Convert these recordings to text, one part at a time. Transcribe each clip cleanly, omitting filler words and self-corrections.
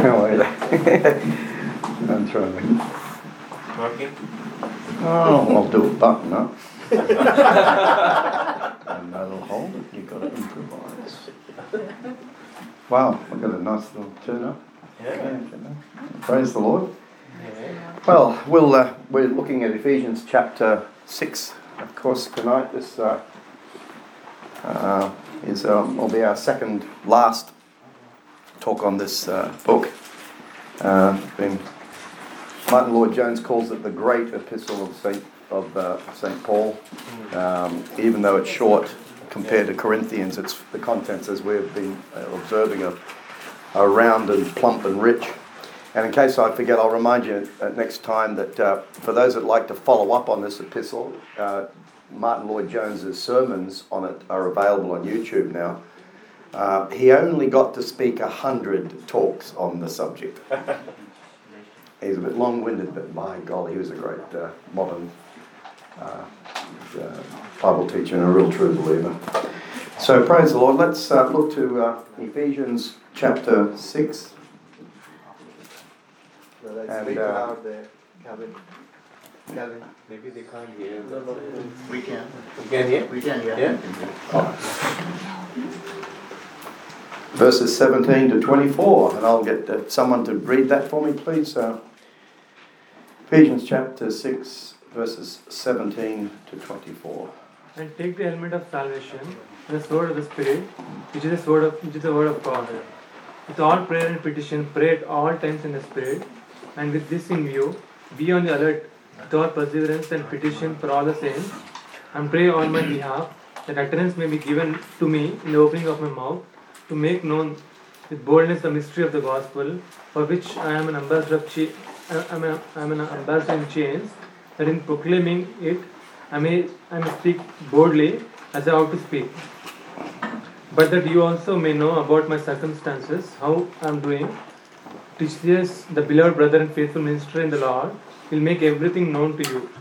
How are you? I'm trying. Working? Oh, I'll do a button up. And that'll hold it. You've got to improvise. Wow, I've got a nice little turn up. Yeah. Praise the Lord. Yeah. Well, we're looking at Ephesians chapter 6. Of course, tonight this will be our second last talk on this book. Martin Lloyd-Jones calls it the great epistle of Saint Paul. Even though it's short compared to Corinthians, it's the contents, as we've been observing, are round and plump and rich. And in case I forget, I'll remind you next time that for those that like to follow up on this epistle, Martin Lloyd-Jones's sermons on it are available on YouTube now. He only got to speak 100 talks on the subject. He's a bit long-winded, but by golly, he was a great modern Bible teacher and a real true believer. So praise the Lord. Let's look to Ephesians chapter 6. Well, let's And, speak loud there, Calvin. Maybe they can't hear. We can. You can hear? We can, yeah. Yeah? Verses 17 to 24, and I'll get someone to read that for me, please. Ephesians chapter 6, verses 17 to 24. And take the helmet of salvation, and the sword of the Spirit, which is the word of God. With all prayer and petition, pray at all times in the Spirit, and with this in view, be on the alert with all perseverance and petition for all the saints, and pray on my behalf, that utterance may be given to me in the opening of my mouth, to make known with boldness the mystery of the gospel, for which I am an ambassador in chains, that in proclaiming it I may speak boldly as I ought to speak. But that you also may know about my circumstances, how I am doing. Ticius, the beloved brother and faithful minister in the Lord, will make everything known to you.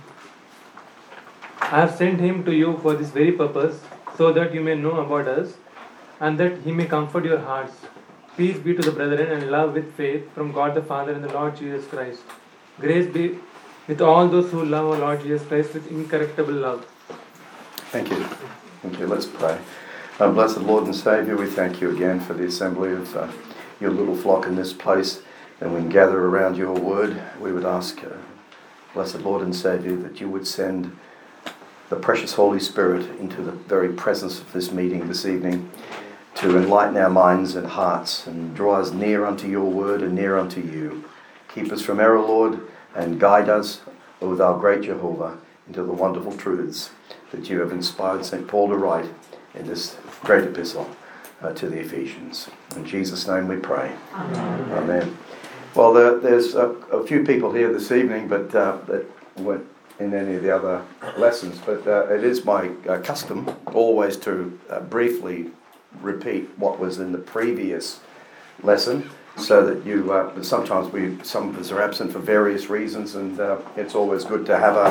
I have sent him to you for this very purpose, so that you may know about us, and that he may comfort your hearts. Peace be to the brethren, and love with faith from God the Father and the Lord Jesus Christ. Grace be with all those who love our Lord Jesus Christ with incorruptible love. Thank you. Thank you. Let's pray. Our blessed Lord and Saviour, we thank you again for the assembly of your little flock in this place, and we can gather around your word. We would ask, blessed Lord and Saviour, that you would send the precious Holy Spirit into the very presence of this meeting this evening to enlighten our minds and hearts and draw us near unto your word and near unto you. Keep us from error, Lord, and guide us with our great Jehovah into the wonderful truths that you have inspired St. Paul to write in this great epistle to the Ephesians. In Jesus' name we pray. Amen. Amen. Well, there's a few people here this evening, but that weren't in any of the other lessons. But it is my custom always to briefly repeat what was in the previous lesson, so that you sometimes some of us are absent for various reasons, and it's always good to have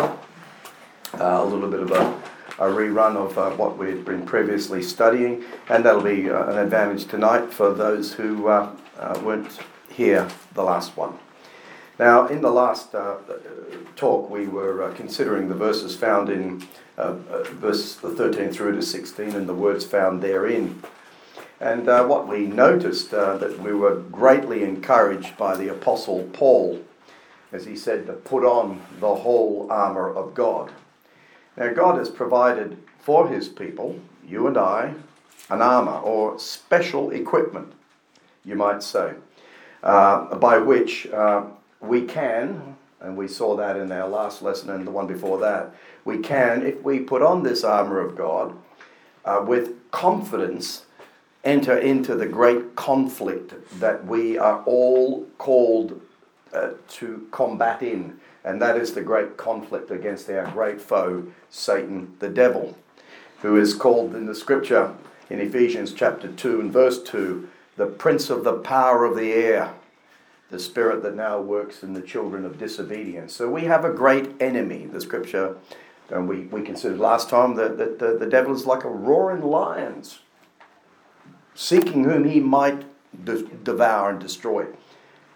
a little bit of a rerun of what we've been previously studying, and that'll be an advantage tonight for those who weren't here the last one. Now, in the last talk, we were considering the verses found in verses 13 through to 16 and the words found therein. And what we noticed, that we were greatly encouraged by the Apostle Paul, as he said, to put on the whole armour of God. Now, God has provided for his people, you and I, an armour, or special equipment, you might say, by which we can, and we saw that in our last lesson and the one before that, we can, if we put on this armour of God, with confidence, enter into the great conflict that we are all called to combat in, and that is the great conflict against our great foe, Satan the devil, who is called in the scripture in Ephesians chapter 2 and verse 2, the prince of the power of the air, the spirit that now works in the children of disobedience. So we have a great enemy. The scripture, and we considered last time that the devil is like a roaring lion, seeking whom he might devour and destroy.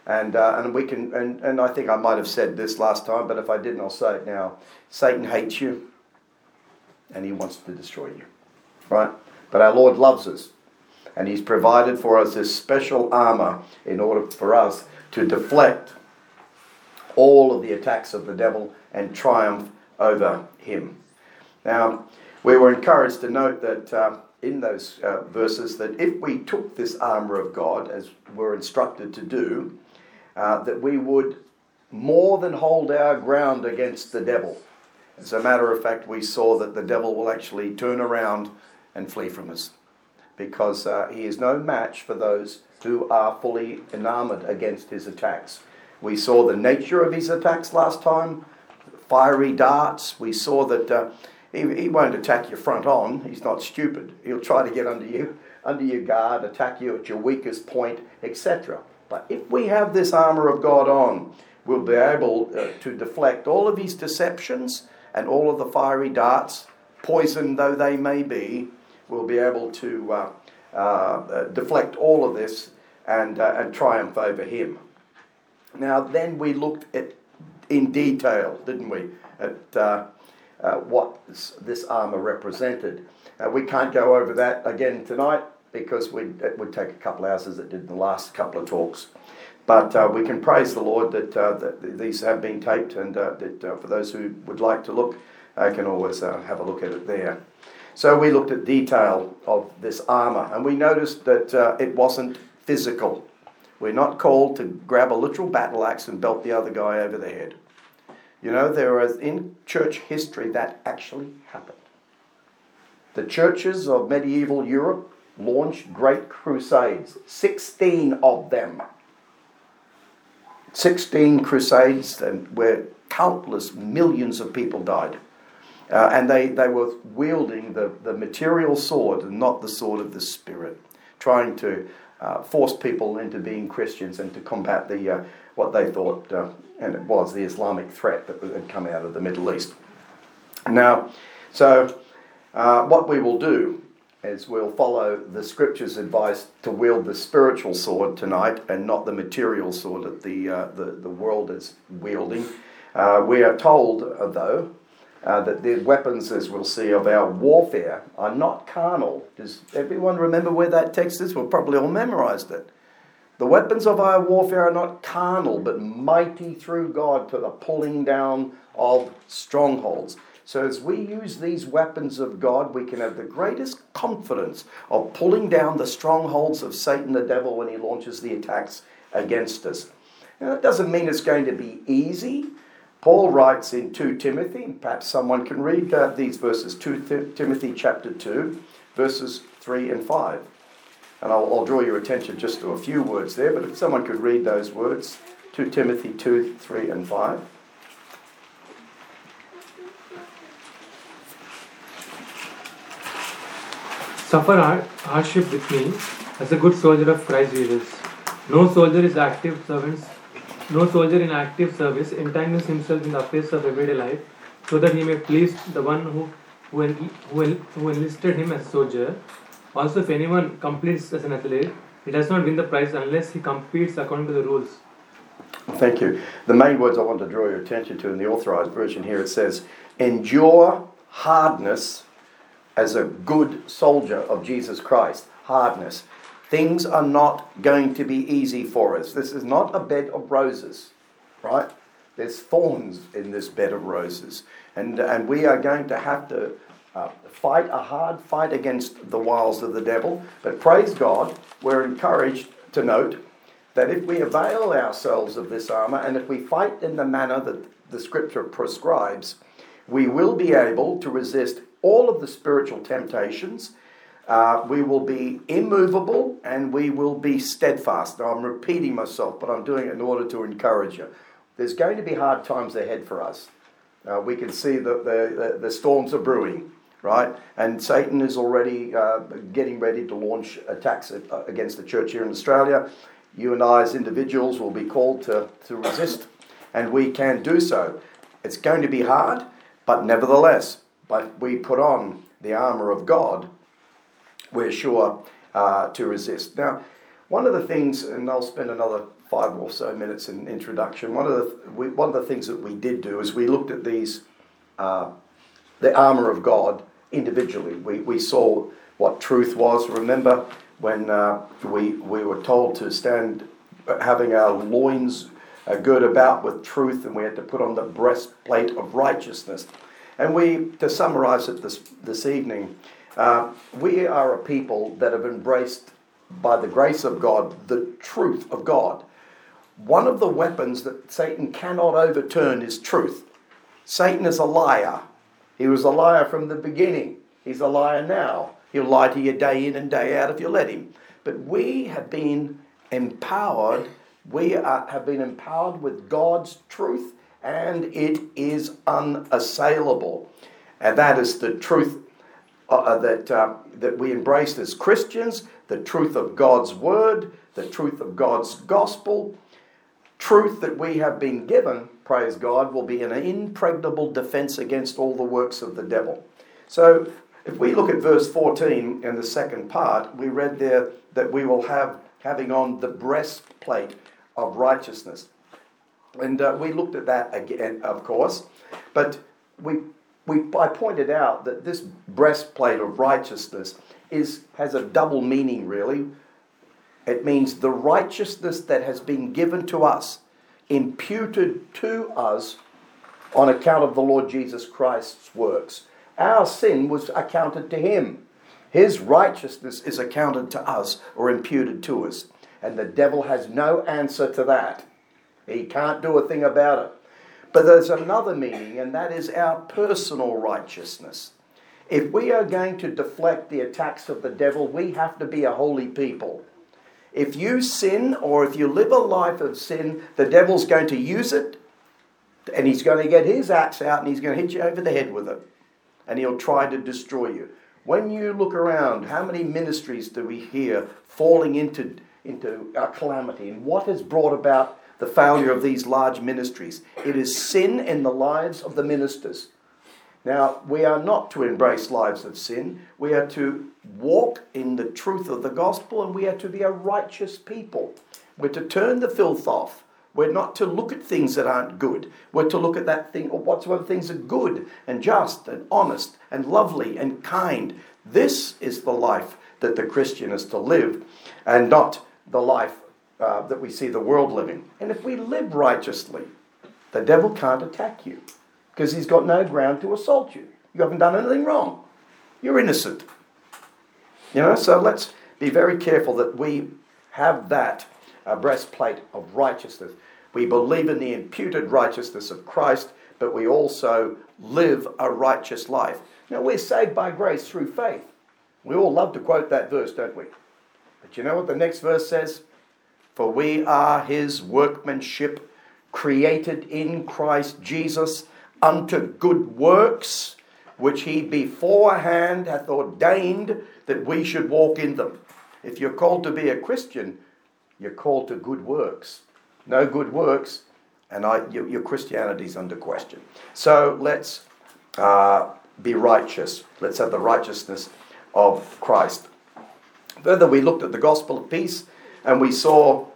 And we can, and I think I might have said this last time, but if I didn't, I'll say it now. Satan hates you, and he wants to destroy you, right? But our Lord loves us, and he's provided for us this special armor in order for us to deflect all of the attacks of the devil and triumph over him. Now, we were encouraged to note that in those verses that if we took this armor of God, as we're instructed to do, that we would more than hold our ground against the devil. As a matter of fact, we saw that the devil will actually turn around and flee from us, because he is no match for those who are fully enamored against his attacks. We saw the nature of his attacks last time, fiery darts. We saw that he won't attack you front on. He's not stupid. He'll try to get under your guard, attack you at your weakest point, etc. But if we have this armor of God on, we'll be able to deflect all of his deceptions and all of the fiery darts, poison though they may be. We'll be able to deflect all of this and triumph over him. Now, then we looked at in detail, didn't we, at what this armour represented. We can't go over that again tonight because it would take a couple of hours, as it did in the last couple of talks. But we can praise the Lord that these have been taped, and that for those who would like to look, can always have a look at it there. So we looked at detail of this armour, and we noticed that it wasn't physical. We're not called to grab a literal battle axe and belt the other guy over the head. You know, there is in church history that actually happened. The churches of medieval Europe launched great crusades, 16 of them. 16 crusades, and where countless millions of people died. And they were wielding the material sword and not the sword of the Spirit, trying to force people into being Christians and to combat what they thought, and it was the Islamic threat that had come out of the Middle East. Now, so what we will do is we'll follow the Scripture's advice to wield the spiritual sword tonight and not the material sword that the world is wielding. We are told, though, that the weapons, as we'll see, of our warfare are not carnal. Does everyone remember where that text is? We've probably all memorized it. The weapons of our warfare are not carnal, but mighty through God to the pulling down of strongholds. So as we use these weapons of God, we can have the greatest confidence of pulling down the strongholds of Satan, the devil, when he launches the attacks against us. Now, that doesn't mean it's going to be easy. Paul writes in 2 Timothy, and perhaps someone can read these verses, 2 Timothy chapter 2, verses 3 and 5. And I'll draw your attention just to a few words there, but if someone could read those words, 2 Timothy 2, 3 and 5. Suffer hardship with me as a good soldier of Christ Jesus. No soldier in active service entangles himself in the affairs of everyday life, so that he may please the one who enlisted him as a soldier. Also, if anyone competes as an athlete, he does not win the prize unless he competes according to the rules. Thank you. The main words I want to draw your attention to in the Authorized Version here, it says, endure hardness as a good soldier of Jesus Christ. Hardness. Things are not going to be easy for us. This is not a bed of roses, right? There's thorns in this bed of roses. And we are going to have to fight a hard fight against the wiles of the devil. But praise God, we're encouraged to note that if we avail ourselves of this armor, and if we fight in the manner that the Scripture prescribes, we will be able to resist all of the spiritual temptations. We will be immovable and we will be steadfast. Now, I'm repeating myself, but I'm doing it in order to encourage you. There's going to be hard times ahead for us. We can see that the storms are brewing, right? And Satan is already getting ready to launch attacks against the church here in Australia. You and I as individuals will be called to resist, and we can do so. It's going to be hard, but nevertheless, but we put on the armour of God, we're sure to resist. Now, One of the things, and I'll spend another 5 or so minutes in introduction, one of the things that we did do is we looked at these, the armour of God individually. We saw what truth was. Remember when we were told to stand having our loins girt about with truth, and we had to put on the breastplate of righteousness. And to summarise it this evening, we are a people that have embraced, by the grace of God, the truth of God. One of the weapons that Satan cannot overturn is truth. Satan is a liar. He was a liar from the beginning. He's a liar now. He'll lie to you day in and day out if you let him. But we have been empowered. Have been empowered with God's truth, and it is unassailable. And that is the truth that we embrace as Christians, the truth of God's word, the truth of God's gospel. Truth that we have been given, praise God, will be an impregnable defense against all the works of the devil. So if we look at verse 14 in the second part, we read there that we will having on the breastplate of righteousness. And we looked at that again, of course, but I pointed out that this breastplate of righteousness has a double meaning, really. It means the righteousness that has been given to us, imputed to us on account of the Lord Jesus Christ's works. Our sin was accounted to him. His righteousness is accounted to us or imputed to us. And the devil has no answer to that. He can't do a thing about it. But there's another meaning, and that is our personal righteousness. If we are going to deflect the attacks of the devil, we have to be a holy people. If you sin, or if you live a life of sin, the devil's going to use it, and he's going to get his axe out, and he's going to hit you over the head with it. And he'll try to destroy you. When you look around, how many ministries do we hear falling into calamity? And what has brought about the failure of these large ministries? It is sin in the lives of the ministers. Now, we are not to embrace lives of sin. We are to walk in the truth of the gospel, and we are to be a righteous people. We're to turn the filth off. We're not to look at things that aren't good. We're to look at that thing, or whatsoever things are good and just and honest and lovely and kind. This is the life that the Christian is to live, and not the life that we see the world living. And if we live righteously, the devil can't attack you, because he's got no ground to assault you. You haven't done anything wrong. You're innocent. So let's be very careful that we have that breastplate of righteousness. We believe in the imputed righteousness of Christ, but we also live a righteous life. Now, we're saved by grace through faith. We all love to quote that verse, don't we? But you know what the next verse says? For we are his workmanship, created in Christ Jesus unto good works, which he beforehand hath ordained that we should walk in them. If you're called to be a Christian, you're called to good works. No good works, and your Christianity's under question. So let's be righteous. Let's have the righteousness of Christ. Further, we looked at the gospel of peace, and we saw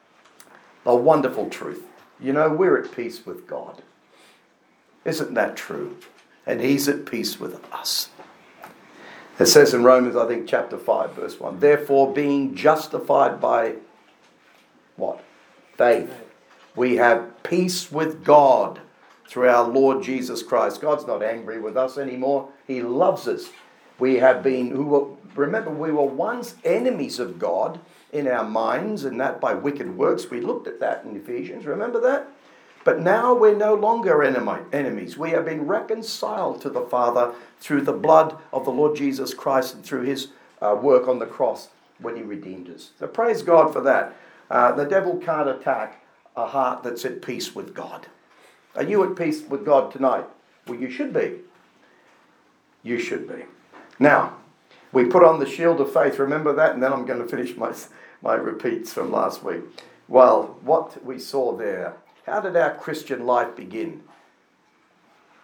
a wonderful truth. We're at peace with God. Isn't that true? And he's at peace with us. It says in Romans, I think, chapter 5, verse 1, therefore, being justified by what? Faith. We have peace with God through our Lord Jesus Christ. God's not angry with us anymore. He loves us. We have been, remember, we were once enemies of God in our minds, and that by wicked works. We looked at that in Ephesians. Remember that? But now we're no longer enemies. We have been reconciled to the Father through the blood of the Lord Jesus Christ and through his work on the cross when he redeemed us. So praise God for that. The devil can't attack a heart that's at peace with God. Are you at peace with God tonight? Well, you should be. You should be. Now, we put on the shield of faith. Remember that? And then I'm going to finish my repeats from last week. Well, what we saw there. How did our Christian life begin?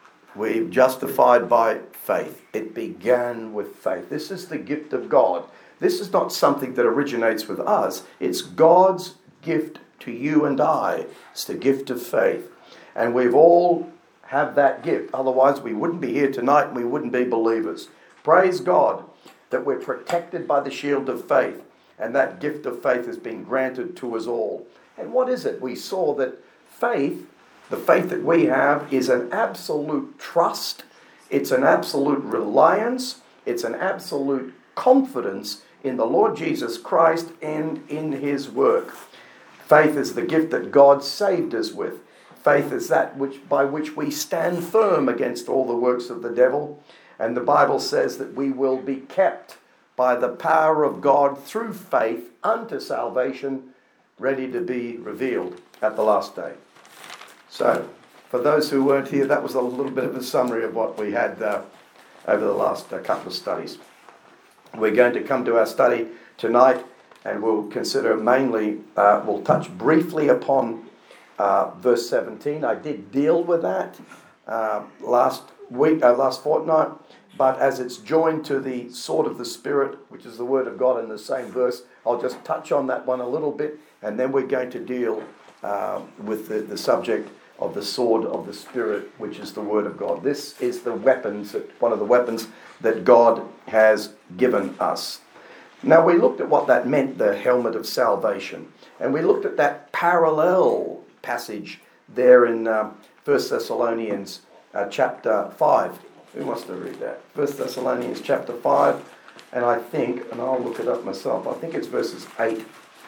We're justified by faith. It began with faith. This is the gift of God. This is not something that originates with us. It's God's gift to you and I. It's the gift of faith. And we've all have that gift. Otherwise, we wouldn't be here tonight and we wouldn't be believers. Praise God that we're protected by the shield of faith. And that gift of faith has been granted to us all. And what is it? We saw that faith, the faith that we have, is an absolute trust. It's an absolute reliance. It's an absolute confidence in the Lord Jesus Christ and in his work. Faith is the gift that God saved us with. Faith is that by which we stand firm against all the works of the devil. And the Bible says that we will be kept by the power of God through faith unto salvation, ready to be revealed at the last day. So, for those who weren't here, that was a little bit of a summary of what we had over the last couple of studies. We're going to come to our study tonight, and we'll consider mainly, we'll touch briefly upon verse 17. I did deal with that last fortnight, but as it's joined to the sword of the Spirit, which is the word of God in the same verse, I'll just touch on that one a little bit, and then we're going to deal with the subject of the sword of the Spirit, which is the word of God. This is the weapons, one of the weapons that God has given us. Now, we looked at what that meant, the helmet of salvation, and we looked at that parallel passage there in 1 Thessalonians chapter 5. Who wants to read that? 1 Thessalonians chapter 5, and I think, and I'll look it up myself, I think it's verses 8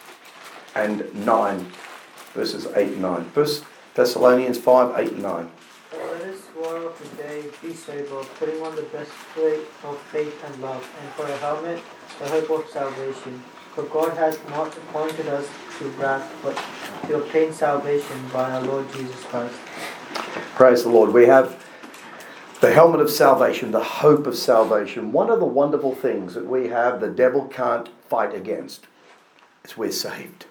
and 9. Verses 8 and 9. 1 Thessalonians 5, 8 and 9. Let us war of the day be sober, putting on the breastplate of faith and love, and for a helmet, the hope of salvation. For God has not appointed us to wrath, but to obtain salvation by our Lord Jesus Christ. Praise the Lord. We have the helmet of salvation, the hope of salvation. One of the wonderful things that we have, the devil can't fight against, is we're saved.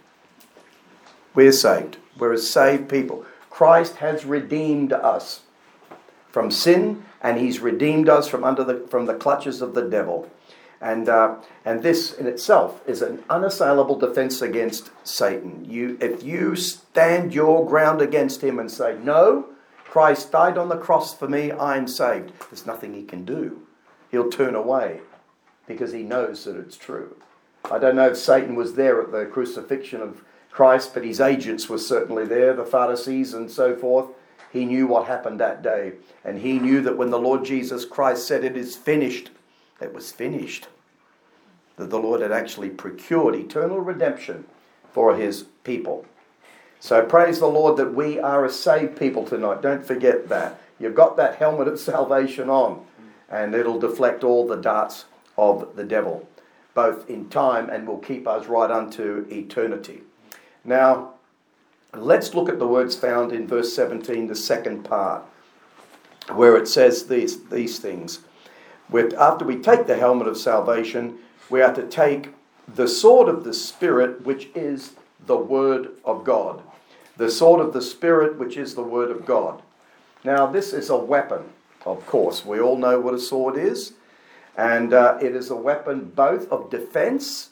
We're saved. We're a saved people. Christ has redeemed us from sin, and he's redeemed us from the clutches of the devil. And this in itself is an unassailable defense against Satan. If you stand your ground against him and say, no, Christ died on the cross for me, I'm saved, there's nothing he can do. He'll turn away because he knows that it's true. I don't know if Satan was there at the crucifixion of Christ, but his agents were certainly there, the Pharisees and so forth. He knew what happened that day. And he knew that when the Lord Jesus Christ said it is finished, it was finished. That the Lord had actually procured eternal redemption for his people. So praise the Lord that we are a saved people tonight. Don't forget that. You've got that helmet of salvation on, and it'll deflect all the darts of the devil, both in time and will keep us right unto eternity. Now, let's look at the words found in verse 17, the second part, where it says these things. After we take the helmet of salvation, we are to take the sword of the Spirit, which is the Word of God. The sword of the Spirit, which is the Word of God. Now, this is a weapon, of course. We all know what a sword is. And it is a weapon both of defense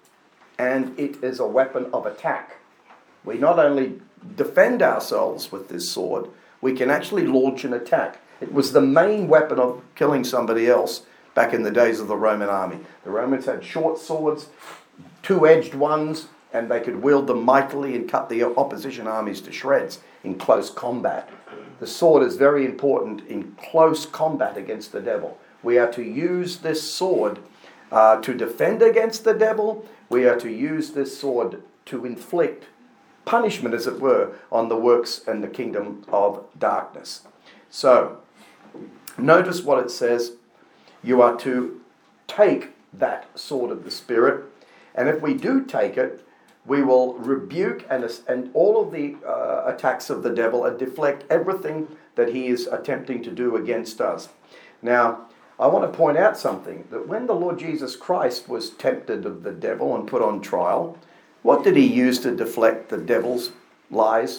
and it is a weapon of attack. We not only defend ourselves with this sword, we can actually launch an attack. It was the main weapon of killing somebody else back in the days of the Roman army. The Romans had short swords, two-edged ones, and they could wield them mightily and cut the opposition armies to shreds in close combat. The sword is very important in close combat against the devil. We are to use this sword to defend against the devil. We are to use this sword to inflict punishment, as it were, on the works and the kingdom of darkness. So, notice what it says. You are to take that sword of the Spirit, and if we do take it, we will rebuke and all of the attacks of the devil and deflect everything that he is attempting to do against us. Now, I want to point out something, that when the Lord Jesus Christ was tempted of the devil and put on trial, what did he use to deflect the devil's lies?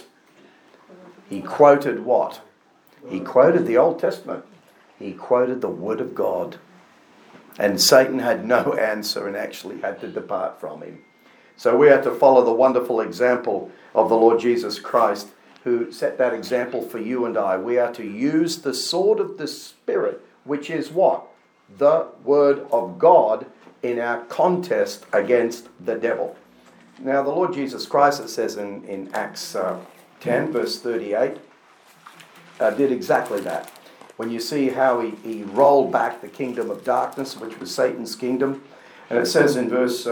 He quoted what? He quoted the Old Testament. He quoted the Word of God. And Satan had no answer and actually had to depart from him. So we have to follow the wonderful example of the Lord Jesus Christ, who set that example for you and I. We are to use the sword of the Spirit, which is what? The Word of God, in our contest against the devil. Now the Lord Jesus Christ, it says in Acts 10 verse 38, did exactly that. When you see how he rolled back the kingdom of darkness, which was Satan's kingdom, and it says in verse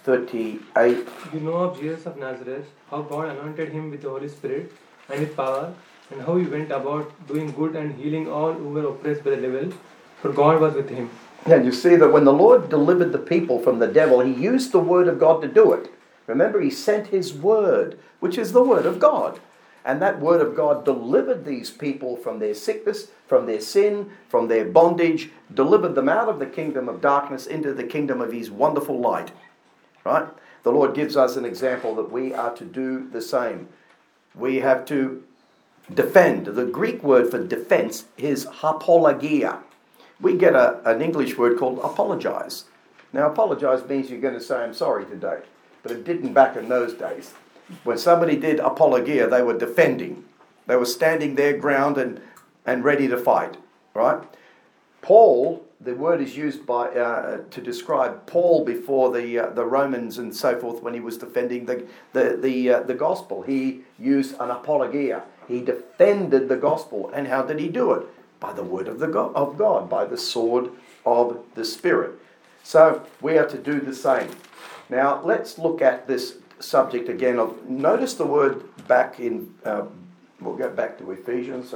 38, You know of Jesus of Nazareth, how God anointed him with the Holy Spirit and with power, and how he went about doing good and healing all who were oppressed by the devil, for God was with him. and you see that when the Lord delivered the people from the devil, he used the word of God to do it. Remember, he sent his word, which is the word of God. And that word of God delivered these people from their sickness, from their sin, from their bondage, delivered them out of the kingdom of darkness into the kingdom of his wonderful light. Right? The Lord gives us an example that we are to do the same. We have to defend. The Greek word for defense is apologia. We get an English word called apologize. Now, apologize means you're going to say, I'm sorry today. But it didn't back in those days. When somebody did apologia, they were defending. They were standing their ground and ready to fight. Right? Paul, the word is used by to describe Paul before the Romans and so forth when he was defending the gospel. He used an apologia. He defended the gospel. And how did he do it? By the word of God, by the sword of the Spirit. So we are to do the same. Now let's look at this subject again. Notice the word back in, we'll go back to Ephesians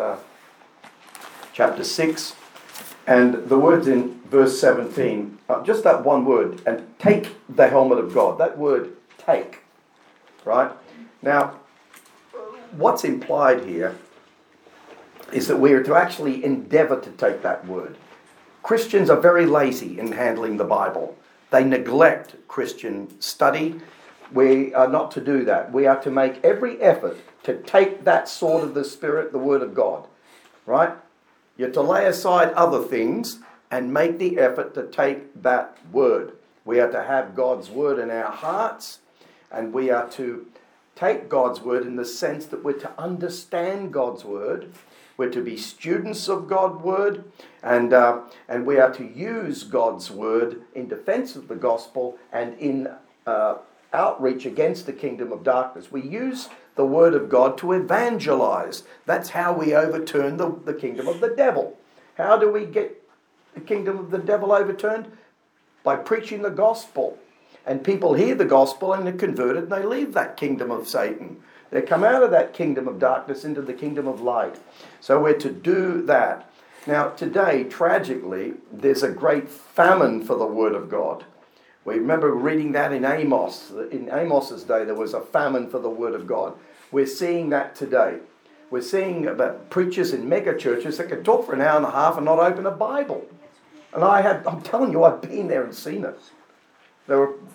chapter 6. And the words in verse 17, just that one word, and take the helmet of God. That word, take, right? Now, what's implied here is that we are to actually endeavour to take that word. Christians are very lazy in handling the Bible. They neglect Christian study. We are not to do that. We are to make every effort to take that sword of the Spirit, the Word of God, right? You're to lay aside other things and make the effort to take that word. We are to have God's word in our hearts, and we are to take God's word in the sense that we're to understand God's word. We're to be students of God's word, and we are to use God's word in defense of the gospel and in outreach against the kingdom of darkness. We use the word of God to evangelize. That's how we overturn the kingdom of the devil. How do we get the kingdom of the devil overturned? By preaching the gospel. And people hear the gospel and they're converted and they leave that kingdom of Satan. They come out of that kingdom of darkness into the kingdom of light. So we're to do that. Now today, tragically, there's a great famine for the word of God. We remember reading that in Amos. In Amos's day, there was a famine for the word of God. We're seeing that today. We're seeing about preachers in mega churches that can talk for an hour and a half and not open a Bible. And I'm telling you, I've been there and seen it. There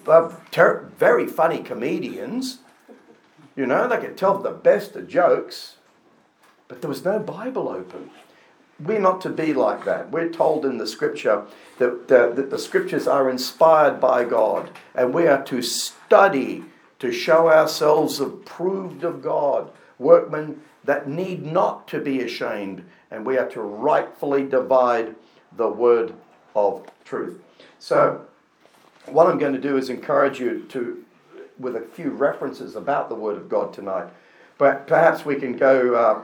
were very funny comedians. You know, they could tell the best of jokes, but there was no Bible open. We're not to be like that. We're told in the scripture that the scriptures are inspired by God, and we are to study to show ourselves approved of God, workmen that need not to be ashamed, and we are to rightfully divide the word of truth. So what I'm going to do is encourage you to, with a few references about the word of God tonight. But perhaps we can go,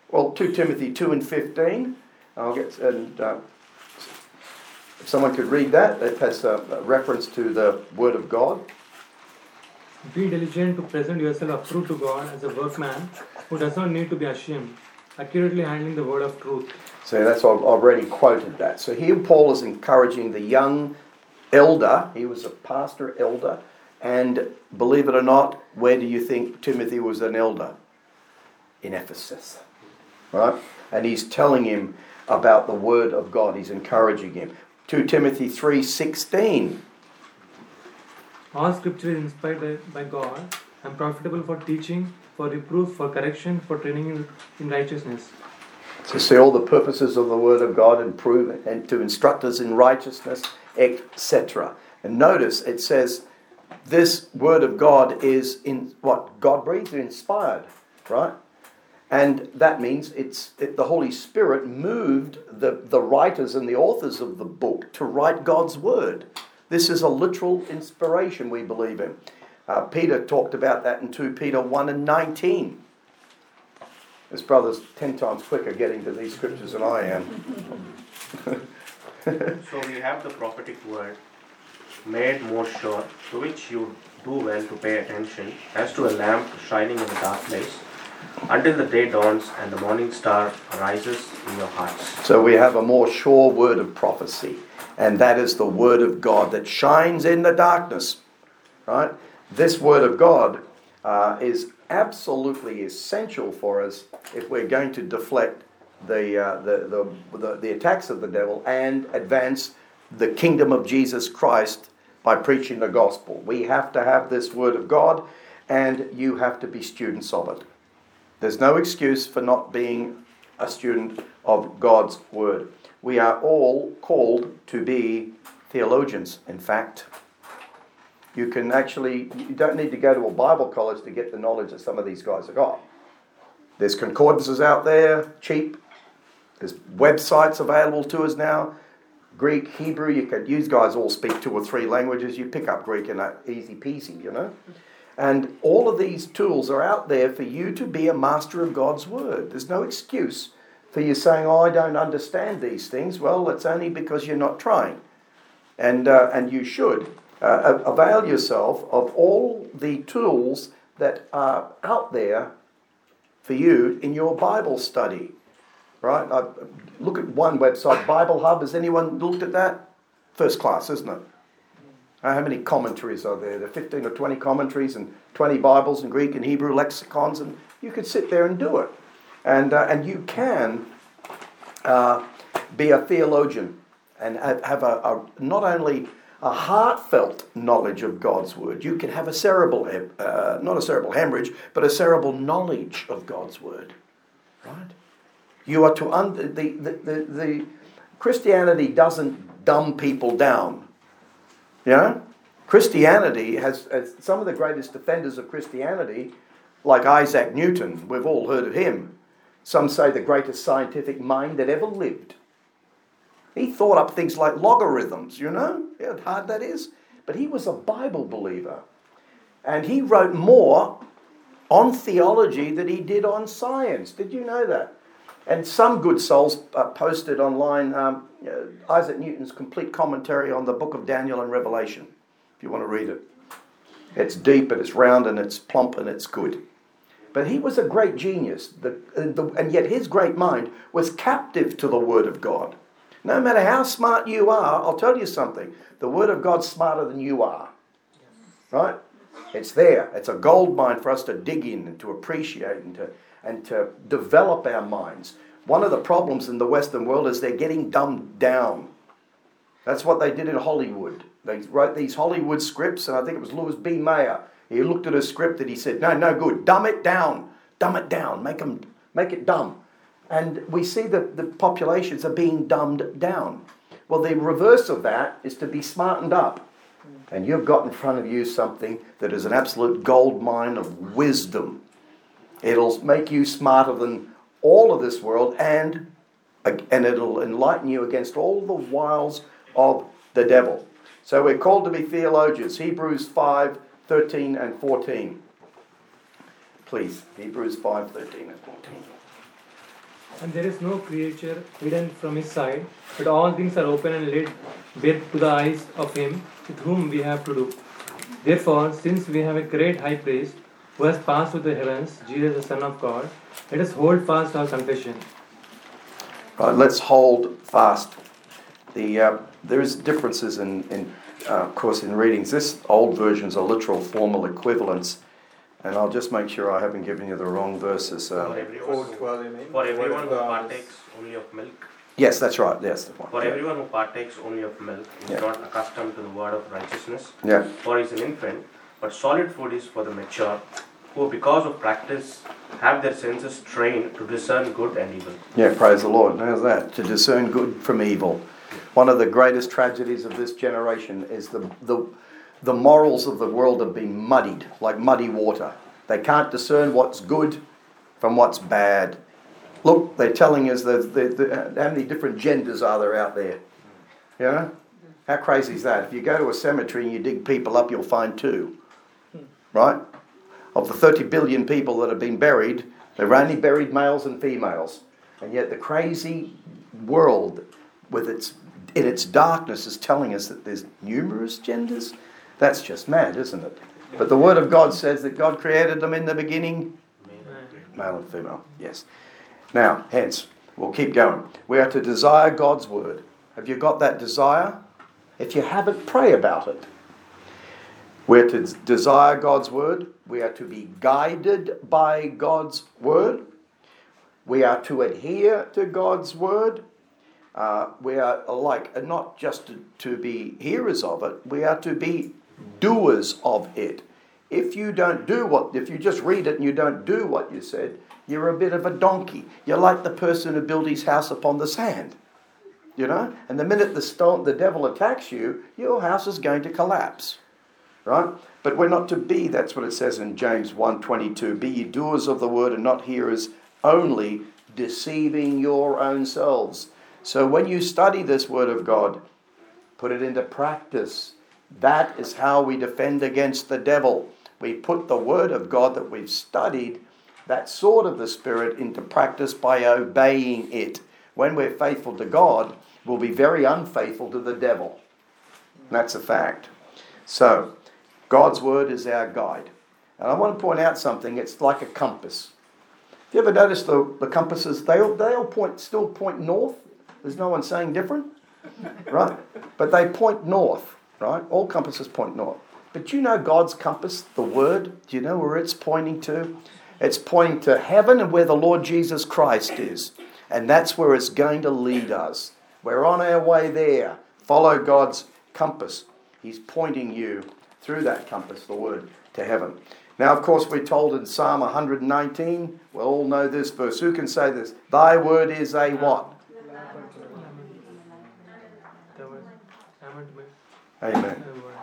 2 Timothy 2 and 15. If someone could read that, it has a reference to the word of God. Be diligent to present yourself approved to God as a workman who does not need to be ashamed, accurately handling the word of truth. So that's I've already quoted that. So here Paul is encouraging the young elder. He was a pastor elder, and believe it or not, where do you think Timothy was an elder? In Ephesus, right? And he's telling him about the word of God. He's encouraging him. 2 Timothy 3:16. All scripture is inspired by God and profitable for teaching, for reproof, for correction, for training in righteousness. To see all the purposes of the Word of God and prove and to instruct us in righteousness, etc. And notice it says this Word of God is in what God breathed, inspired, right? And that means the Holy Spirit moved the writers and the authors of the book to write God's Word. This is a literal inspiration we believe in. Peter talked about that in 2 Peter 1:19. This brother's 10 times quicker getting to these scriptures than I am. So we have the prophetic word made more sure, to which you do well to pay attention, as to a lamp shining in a dark place, until the day dawns and the morning star rises in your hearts. So we have a more sure word of prophecy, and that is the Word of God that shines in the darkness. Right? This Word of God is absolutely essential for us if we're going to deflect the attacks of the devil and advance the kingdom of Jesus Christ by preaching the gospel. We have to have this Word of God, and you have to be students of it. There's no excuse for not being a student of God's Word. We are all called to be theologians, in fact. You don't need to go to a Bible college to get the knowledge that some of these guys have got. There's concordances out there, cheap. There's websites available to us now. Greek, Hebrew, you guys all speak 2 or 3 languages. You pick up Greek and easy peasy, you know. And all of these tools are out there for you to be a master of God's Word. There's no excuse for you saying, I don't understand these things. Well, it's only because you're not trying. And you should. Avail yourself of all the tools that are out there for you in your Bible study. Right? Look at one website, Bible Hub. Has anyone looked at that? First class, isn't it? How many commentaries are there? There are 15 or 20 commentaries and 20 Bibles in Greek and Hebrew lexicons, and you could sit there and do it. And you can be a theologian and have not only a heartfelt knowledge of God's Word. You can have not a cerebral hemorrhage, but a cerebral knowledge of God's Word. Right? You are to the Christianity doesn't dumb people down. You know? Christianity has some of the greatest defenders of Christianity, like Isaac Newton. We've all heard of him. Some say the greatest scientific mind that ever lived. He thought up things like logarithms, you know how hard that is? But he was a Bible believer. And he wrote more on theology than he did on science. Did you know that? And some good souls posted online Isaac Newton's complete commentary on the book of Daniel and Revelation, if you want to read it. It's deep and it's round and it's plump and it's good. But he was a great genius, and yet his great mind was captive to the Word of God. No matter how smart you are, I'll tell you something. The Word of God's smarter than you are. Right? It's there. It's a gold mine for us to dig in and to appreciate and to develop our minds. One of the problems in the Western world is they're getting dumbed down. That's what they did in Hollywood. They wrote these Hollywood scripts, and I think it was Louis B. Mayer. He looked at a script and he said, no good. Dumb it down. Make it dumb. And we see that the populations are being dumbed down. Well, the reverse of that is to be smartened up. And you've got in front of you something that is an absolute gold mine of wisdom. It'll make you smarter than all of this world, and it'll enlighten you against all the wiles of the devil. So we're called to be theologians. Hebrews 5:13 and 14. Please, Hebrews 5:13 and 14. And there is no creature hidden from his sight, but all things are open and laid bare to the eyes of him with whom we have to do. Therefore, since we have a great high priest who has passed through the heavens, Jesus the Son of God, let us hold fast our confession. Right, let's hold fast. There is differences of course, in readings. This old version's a literal formal equivalence. And I'll just make sure I haven't given you the wrong verses. For everyone who partakes only of milk. Yes, that's right. Yes, the one. For everyone who partakes only of milk is not accustomed to the word of righteousness, Yeah. for he is an infant, but solid food is for the mature, who because of practice have their senses trained to discern good and evil. Yeah, praise the Lord. How's that? To discern good from evil. One of the greatest tragedies of this generation is the morals of the world have been muddied, like muddy water. They can't discern what's good from what's bad. Look, they're telling us that how many different genders are there out there? You know? How crazy is that? If you go to a cemetery and you dig people up, you'll find 2. Right? Of the 30 billion people that have been buried, they've only buried males and females. And yet the crazy world in its darkness is telling us that there's numerous genders. That's just mad, isn't it? But the Word of God says that God created them in the beginning, male and female. Yes. Now, hence, we'll keep going. We are to desire God's Word. Have you got that desire? If you haven't, pray about it. We're to desire God's Word. We are to be guided by God's Word. We are to adhere to God's Word. We are not just to be hearers of it, we are to be doers of it. If you just read it and you don't do what you said, you're a bit of a donkey. You're like the person who built his house upon the sand. You know? And the minute the devil attacks you, your house is going to collapse. Right? But we're not to be, that's what it says in James 1:22, be ye doers of the word and not hearers only, deceiving your own selves. So when you study this word of God, put it into practice. That is how we defend against the devil. We put the word of God that we've studied, that sword of the Spirit, into practice by obeying it. When we're faithful to God, we'll be very unfaithful to the devil. That's a fact. So, God's word is our guide. And I want to point out something. It's like a compass. Have you ever noticed the compasses, they all still point north? There's no one saying different, right? But they point north, right? All compasses point north. But you know God's compass, the word, do you know where it's pointing to? It's pointing to heaven and where the Lord Jesus Christ is. And that's where it's going to lead us. We're on our way there. Follow God's compass. He's pointing you through that compass, the word, to heaven. Now, of course, we're told in Psalm 119, we all know this verse. Who can say this? Thy word is a what? Amen.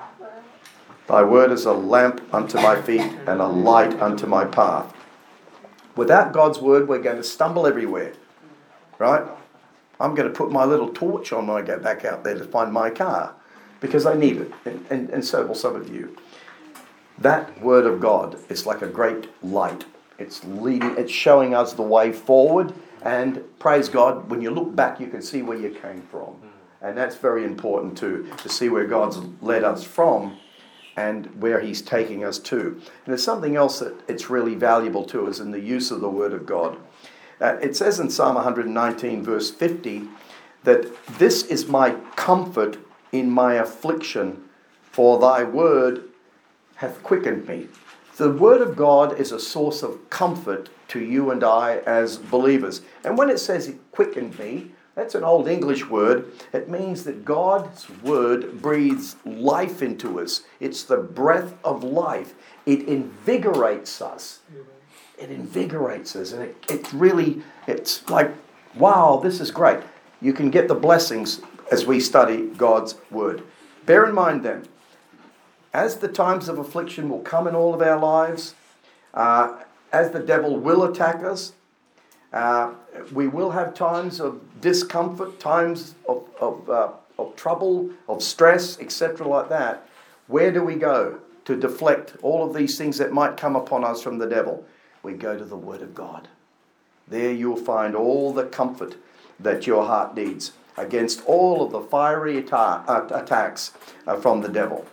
Thy word is a lamp unto my feet and a light unto my path. Without God's word, we're going to stumble everywhere. Right? I'm going to put my little torch on when I go back out there to find my car, because I need it, and so will some of you. That word of God is like a great light. It's showing us the way forward, and praise God, when you look back, you can see where you came from. And that's very important too, to see where God's led us from and where He's taking us to. And there's something else that it's really valuable to us in the use of the Word of God. It says in Psalm 119 verse 50 that this is my comfort in my affliction, for thy word hath quickened me. The word of God is a source of comfort to you and I as believers. And when it says it quickened me, that's an old English word. It means that God's word breathes life into us. It's the breath of life. It invigorates us. It invigorates us. And it's like, wow, this is great. You can get the blessings as we study God's word. Bear in mind then, as the times of affliction will come in all of our lives, as the devil will attack us, we will have times of discomfort, times of trouble, of stress, etc. like that. Where do we go to deflect all of these things that might come upon us from the devil? We go to the Word of God. There you'll find all the comfort that your heart needs against all of the fiery attacks from the devil.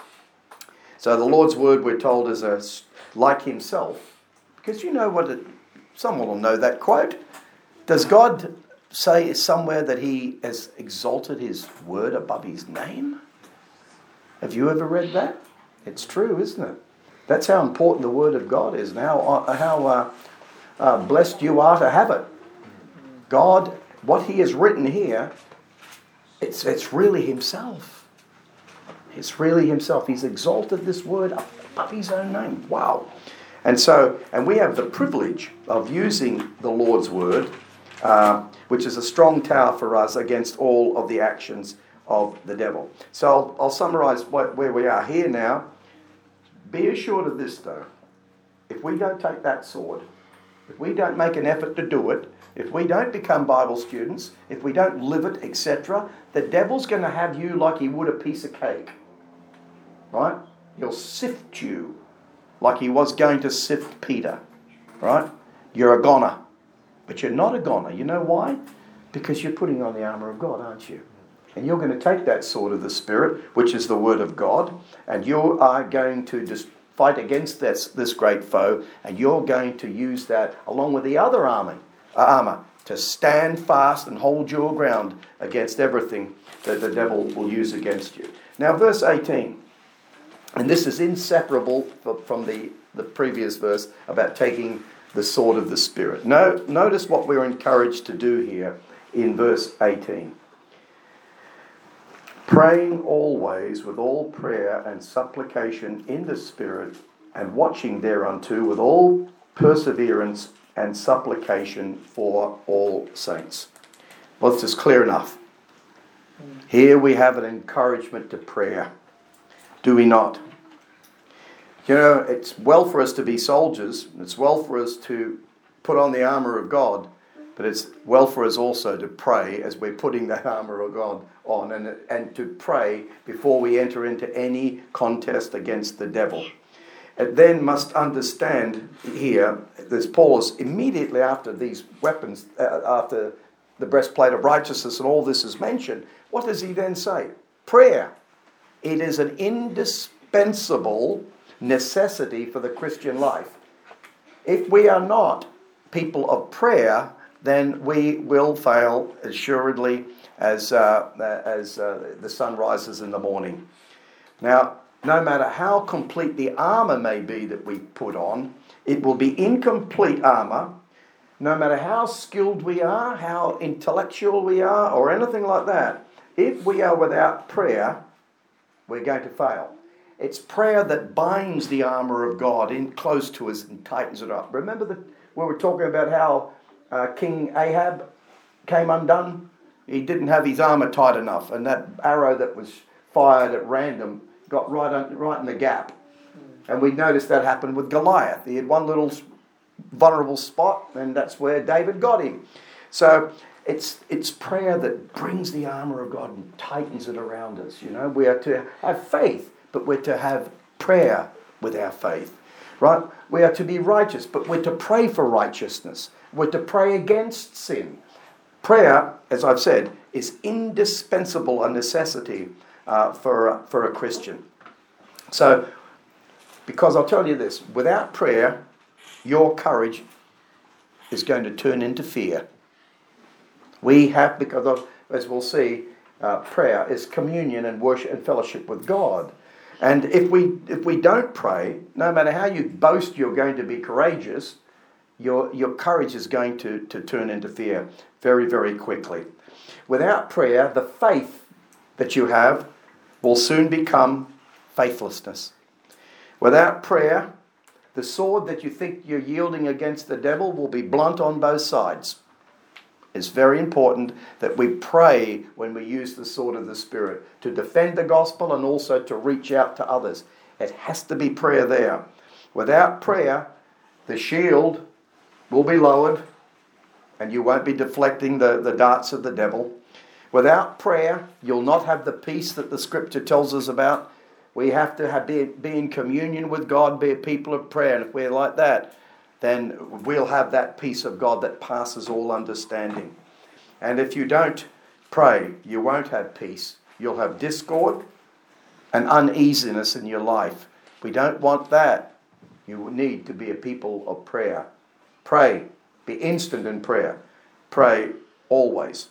So the Lord's Word, we're told, is like Himself. Because you know what someone will know that quote. Does God say somewhere that He has exalted His word above His name? Have you ever read that? It's true, isn't it? That's how important the word of God is, and how blessed you are to have it. God, what He has written here, it's really Himself. It's really Himself. He's exalted this word above His own name. Wow. And we have the privilege of using the Lord's word, which is a strong tower for us against all of the actions of the devil. So I'll summarize where we are here now. Be assured of this, though. If we don't take that sword, if we don't make an effort to do it, if we don't become Bible students, if we don't live it, etc., the devil's going to have you like he would a piece of cake. Right? He'll sift you like he was going to sift Peter. Right? You're a goner. But you're not a goner. You know why? Because you're putting on the armour of God, aren't you? And you're going to take that sword of the Spirit, which is the Word of God, and you are going to just fight against this great foe, and you're going to use that along with the other armour to stand fast and hold your ground against everything that the devil will use against you. Now, verse 18, and this is inseparable from the previous verse about taking the sword of the Spirit. Notice what we're encouraged to do here in verse 18. Praying always with all prayer and supplication in the Spirit, and watching thereunto with all perseverance and supplication for all saints. Well, this is clear enough. Here we have an encouragement to prayer. Do we not? You know, it's well for us to be soldiers. It's well for us to put on the armour of God. But it's well for us also to pray as we're putting that armour of God on, and to pray before we enter into any contest against the devil. It then must understand here, there's Paul is immediately after these weapons, after the breastplate of righteousness and all this is mentioned, what does he then say? Prayer. It is an indispensable necessity for the Christian life. If we are not people of prayer, then we will fail assuredly as the sun rises in the morning. Now, no matter how complete the armour may be that we put on, it will be incomplete armour. No matter how skilled we are, how intellectual we are, or anything like that, if we are without prayer, we're going to fail. It's prayer that binds the armour of God in close to us and tightens it up. Remember that we were talking about how King Ahab came undone? He didn't have his armour tight enough, and that arrow that was fired at random got right in the gap. And we noticed that happened with Goliath. He had one little vulnerable spot, and that's where David got him. So it's prayer that brings the armour of God and tightens it around us. You know, we are to have faith, but we're to have prayer with our faith. Right? We are to be righteous, but we're to pray for righteousness. We're to pray against sin. Prayer, as I've said, is indispensable, a necessity for a Christian. So, because I'll tell you this, without prayer, your courage is going to turn into fear. We have, because of, as we'll see, prayer is communion and worship and fellowship with God. And if we don't pray, no matter how you boast you're going to be courageous, your courage is going to turn into fear very, very quickly. Without prayer, the faith that you have will soon become faithlessness. Without prayer, the sword that you think you're yielding against the devil will be blunt on both sides. It's very important that we pray when we use the sword of the Spirit to defend the gospel and also to reach out to others. It has to be prayer there. Without prayer, the shield will be lowered and you won't be deflecting the darts of the devil. Without prayer, you'll not have the peace that the Scripture tells us about. We have to be in communion with God, be a people of prayer. And if we're like that, then we'll have that peace of God that passes all understanding. And if you don't pray, you won't have peace. You'll have discord and uneasiness in your life. We don't want that. You need to be a people of prayer. Pray. Be instant in prayer. Pray always.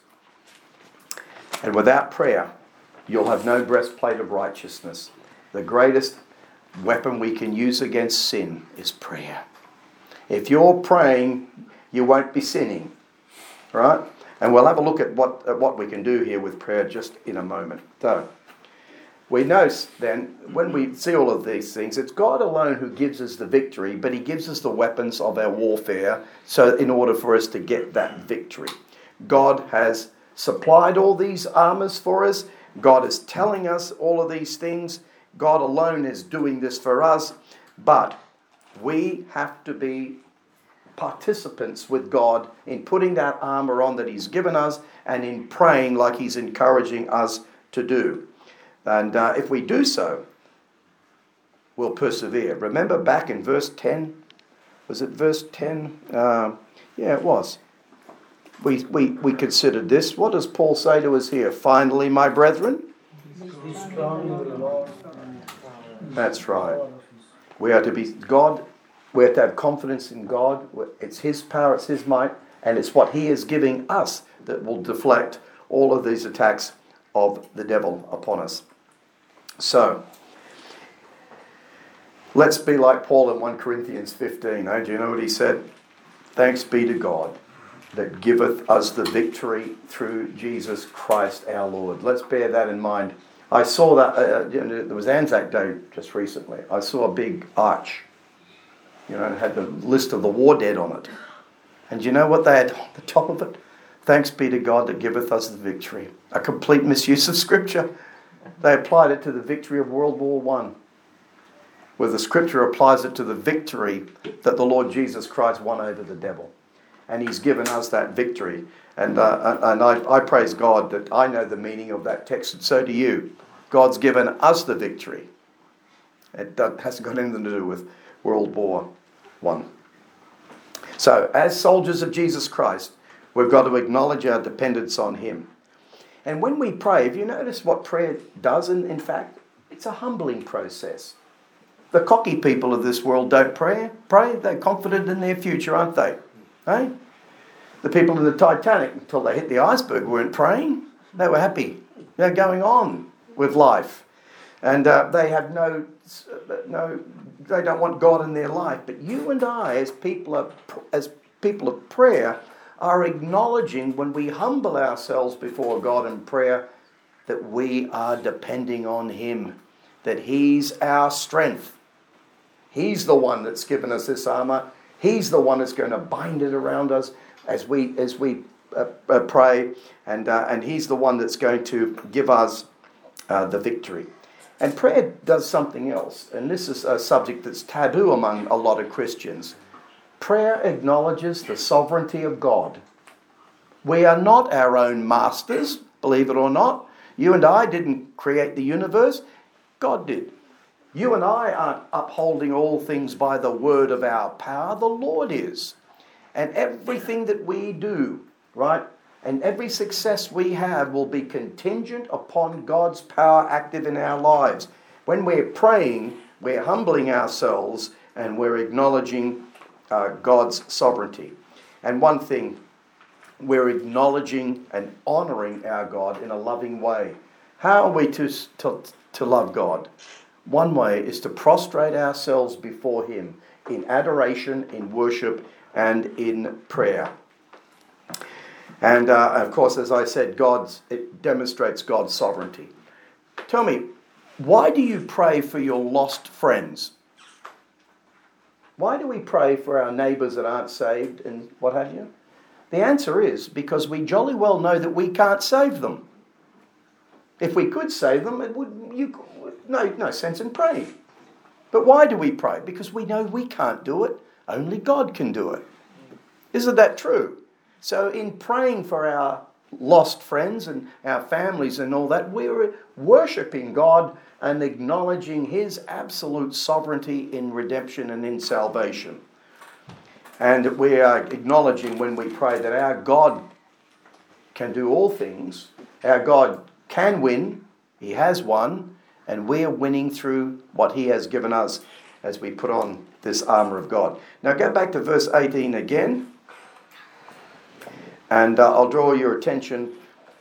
And without prayer, you'll have no breastplate of righteousness. The greatest weapon we can use against sin is prayer. If you're praying, you won't be sinning, right? And we'll have a look at what we can do here with prayer just in a moment. So, we know then, when we see all of these things, it's God alone who gives us the victory, but he gives us the weapons of our warfare, so in order for us to get that victory. God has supplied all these armors for us. God is telling us all of these things. God alone is doing this for us, but we have to be participants with God in putting that armor on that he's given us and in praying like he's encouraging us to do. And if we do so, we'll persevere. Remember back in verse 10? Was it verse 10? Yeah, it was. We considered this. What does Paul say to us here? Finally, my brethren. Be strong in the Lord. That's right. We are to be God. We have to have confidence in God. It's his power, it's his might, and it's what he is giving us that will deflect all of these attacks of the devil upon us. So, let's be like Paul in 1 Corinthians 15. Do you know what he said? Thanks be to God that giveth us the victory through Jesus Christ our Lord. Let's bear that in mind. I saw that, there was Anzac Day just recently. I saw a big arch. It had the list of the war dead on it. And you know what they had on the top of it? Thanks be to God that giveth us the victory. A complete misuse of Scripture. They applied it to the victory of World War I, where the Scripture applies it to the victory that the Lord Jesus Christ won over the devil. And he's given us that victory. And I praise God that I know the meaning of that text, and so do you. God's given us the victory. It hasn't got anything to do with World War I. So, as soldiers of Jesus Christ, we've got to acknowledge our dependence on him. And when we pray, have you noticed what prayer does? In fact, it's a humbling process. The cocky people of this world don't pray. They're confident in their future, aren't they? Eh? The people in the Titanic, until they hit the iceberg, weren't praying. They were happy. They're going on with life. And they have no, they don't want God in their life. But you and I, as people of prayer, are acknowledging when we humble ourselves before God in prayer that we are depending on him, that he's our strength. He's the one that's given us this armor. He's the one that's going to bind it around us as we pray, and he's the one that's going to give us the victory. And prayer does something else, and this is a subject that's taboo among a lot of Christians. Prayer acknowledges the sovereignty of God. We are not our own masters, believe it or not. You and I didn't create the universe. God did. You and I aren't upholding all things by the word of our power. The Lord is. And everything that we do, right, and every success we have will be contingent upon God's power active in our lives. When we're praying, we're humbling ourselves and we're acknowledging God's sovereignty. And one thing, we're acknowledging and honouring our God in a loving way. How are we to love God? One way is to prostrate ourselves before him in adoration, in worship, and in prayer. And of course, as I said, it demonstrates God's sovereignty. Tell me, why do you pray for your lost friends? Why do we pray for our neighbours that aren't saved and what have you? The answer is because we jolly well know that we can't save them. If we could save them, no sense in praying. But why do we pray? Because we know we can't do it. Only God can do it. Isn't that true? So in praying for our lost friends and our families and all that, we're worshipping God and acknowledging his absolute sovereignty in redemption and in salvation. And we are acknowledging when we pray that our God can do all things. Our God can win. He has won. And we are winning through what he has given us as we put on this armour of God. Now go back to verse 18 again. And I'll draw your attention.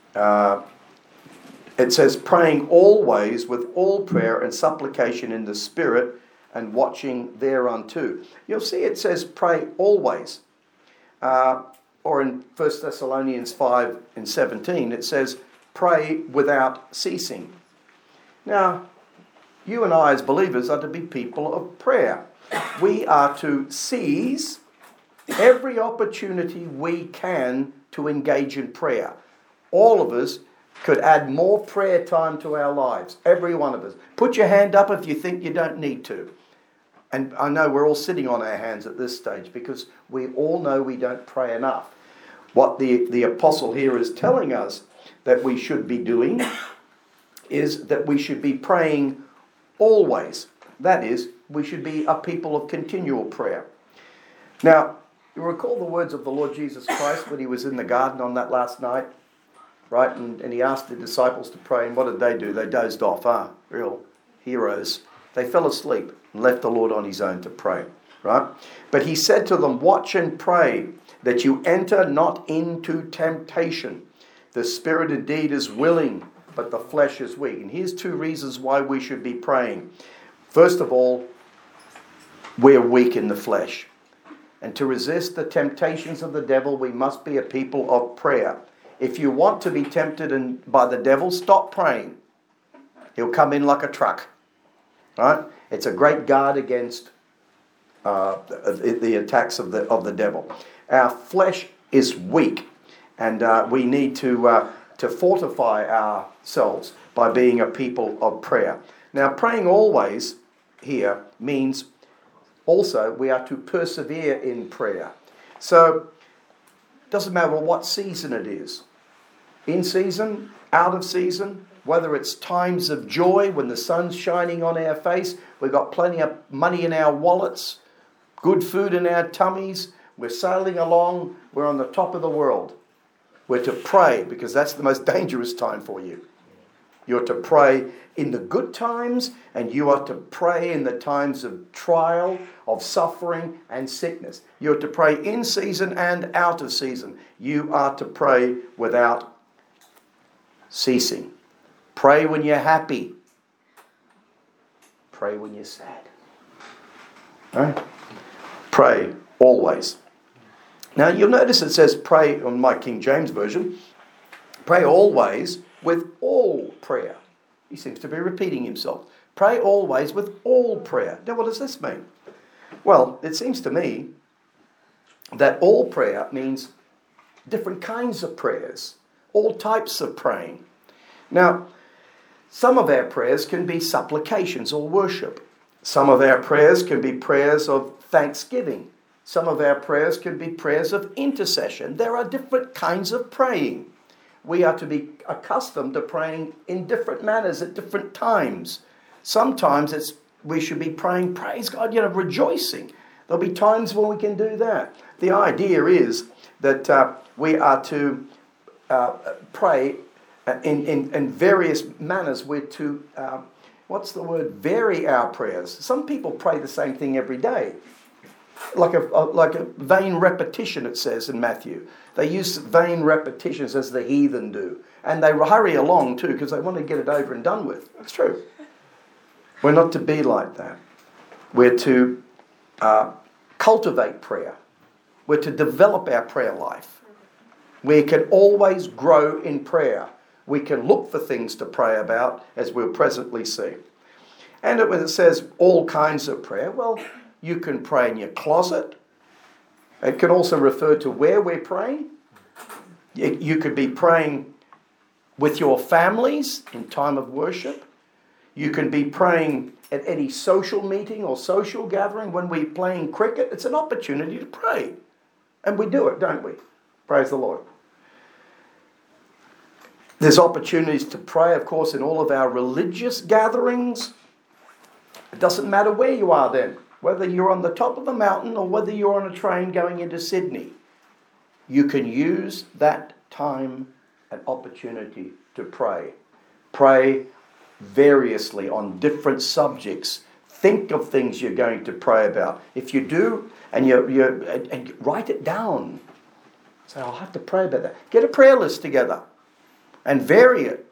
It says, praying always with all prayer and supplication in the Spirit and watching thereunto. You'll see it says pray always. Or in 1 Thessalonians 5:17, it says pray without ceasing. Now, you and I as believers are to be people of prayer. We are to seize every opportunity we can to engage in prayer. All of us could add more prayer time to our lives. Every one of us. Put your hand up if you think you don't need to. And I know we're all sitting on our hands at this stage because we all know we don't pray enough. What the apostle here is telling us that we should be doing is that we should be praying always. That is, we should be a people of continual prayer. Now, you recall the words of the Lord Jesus Christ when he was in the garden on that last night, right? And he asked the disciples to pray, and what did they do? They dozed off. Real heroes. They fell asleep and left the Lord on his own to pray, right? But he said to them, watch and pray that you enter not into temptation. The spirit indeed is willing, but the flesh is weak. And here's two reasons why we should be praying. First of all, we're weak in the flesh. And to resist the temptations of the devil, we must be a people of prayer. If you want to be tempted by the devil, stop praying. He'll come in like a truck. Right? It's a great guard against the attacks of the devil. Our flesh is weak, and we need to fortify ourselves by being a people of prayer. Now, praying always here means also we are to persevere in prayer. So, it doesn't matter what season it is. In season, out of season, whether it's times of joy when the sun's shining on our face, we've got plenty of money in our wallets, good food in our tummies, we're sailing along, we're on the top of the world. We're to pray because that's the most dangerous time for you. You're to pray in the good times, and you are to pray in the times of trial, of suffering and sickness. You're to pray in season and out of season. You are to pray without ceasing. Pray when you're happy. Pray when you're sad. Right? Pray always. Now you'll notice it says pray on my King James Version. Pray always with all prayer. He seems to be repeating himself. Pray always with all prayer. Now what does this mean? Well, it seems to me that all prayer means different kinds of prayers. All types of praying. Now, some of our prayers can be supplications or worship. Some of our prayers can be prayers of thanksgiving. Some of our prayers can be prayers of intercession. There are different kinds of praying. We are to be accustomed to praying in different manners at different times. Sometimes we should be praying, praise God, rejoicing. There'll be times when we can do that. The idea is that we are to pray in various manners. We're to, vary our prayers. Some people pray the same thing every day. Like a vain repetition, it says in Matthew. They use vain repetitions as the heathen do. And they hurry along too because they want to get it over and done with. That's true. We're not to be like that. We're to cultivate prayer. We're to develop our prayer life. We can always grow in prayer. We can look for things to pray about, as we'll presently see. And when it says all kinds of prayer, well, you can pray in your closet. It can also refer to where we're praying. You could be praying with your families in time of worship. You can be praying at any social meeting or social gathering. When we're playing cricket, it's an opportunity to pray. And we do it, don't we? Praise the Lord. There's opportunities to pray, of course, in all of our religious gatherings. It doesn't matter where you are then. Whether you're on the top of the mountain or whether you're on a train going into Sydney, you can use that time and opportunity to pray. Pray variously on different subjects. Think of things you're going to pray about. If you do, and you write it down. Say, I'll have to pray about that. Get a prayer list together and vary it.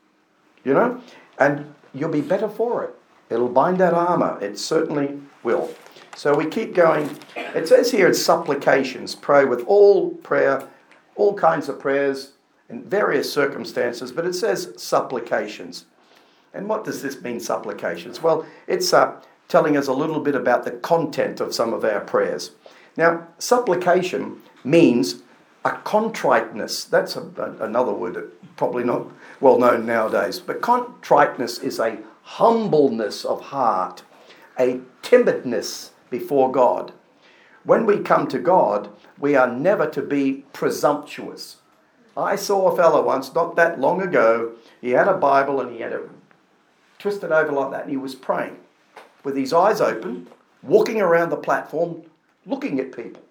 And you'll be better for it. It'll bind that armor. It certainly will. So we keep going. It says here it's supplications. Pray with all prayer, all kinds of prayers in various circumstances, but it says supplications. And what does this mean, supplications? Well, it's telling us a little bit about the content of some of our prayers. Now, supplication means a contriteness. That's another word that probably not well known nowadays. But contriteness is a humbleness of heart, a timidness before God. When we come to God, we are never to be presumptuous. I saw a fellow once, not that long ago, he had a Bible and he had it twisted over like that, and he was praying with his eyes open, walking around the platform, looking at people.